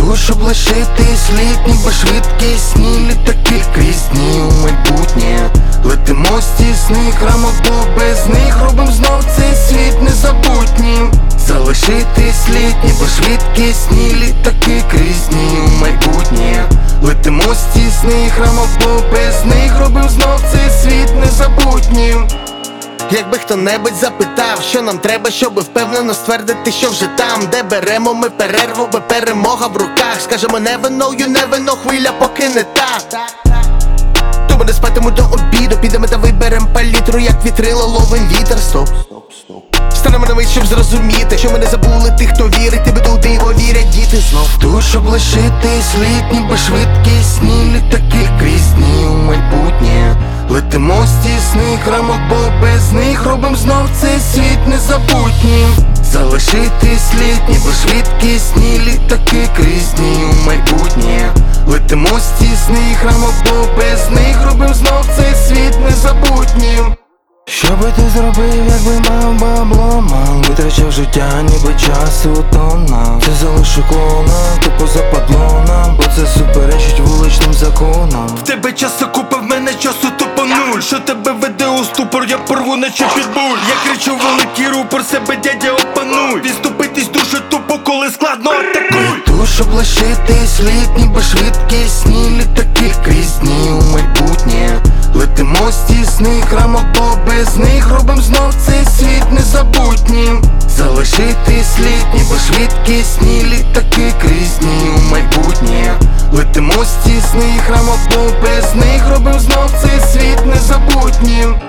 ту, щоб лишити слід, ніби швидкісні літаки крізь дні у майбутнє. Летимо з тісних рамок, бо без них робим знов цей світ незабутнім. Залишити слід, ніби швидкісні літаки крізь дні у майбутнє. Летимо з тісних рамок, бо без них робим знов цей світ незабутнім. Якби хто-небудь запитав, що нам треба, щоби впевнено ствердити, що вже там, де беремо ми перерву, бо перемога в руках. Скажемо never know, you never know, хвиля поки не та. Тому не спатиму до обіду, підемо та виберем палітру, як вітрило ловим вітер. Стоп. Станемо на мить, щоб зрозуміти, що ми не забули тих, хто вірить, тебе у диво вірять діти знов. Ту, щоб лишити слід, ніби швидкісні літаки крізь дні у майбутнє. Летимо з тісних рамок, бо без них робим знов цей світ незабутнім. Залишити слід, ніби швидкісні літаки крізь дні у майбутнє. Летимо з тісних рамок, бо без них робим знов цей світ незабутнім. Що би ти зробив, якби мав бабло, мав? Витрачав життя, ніби часу тонна. Це залишу клона, тупо западло нам, бо це суперечить вуличним законам. В тебе часу купа, в мене часу тупо нуль. Що тебе веде у ступор, я порву наче підбуль. Я кричу великий рупор, себе дядя опануй. Відступитись дуже тупо, коли складно атакуй. Ту, щоб лишити слід, ніби швидкісні літаки крізь дні у майбутнє. Летимо з тісних рамок, бо без них робим знов цей світ незабутнім. Залишити слід, ніби швидкісні літаки крізь дні у майбутнє. Летимо з тісних рамок, бо без них робим знов цей світ незабутнім.